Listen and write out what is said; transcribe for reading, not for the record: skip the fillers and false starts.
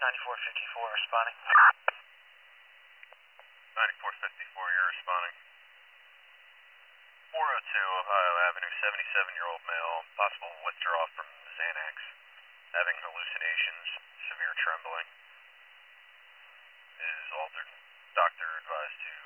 9454 responding. 9454, you're responding. 402 Ohio Avenue, 77-year-old male, possible withdrawal from Xanax, having hallucinations, severe trembling, is altered. Doctor advised to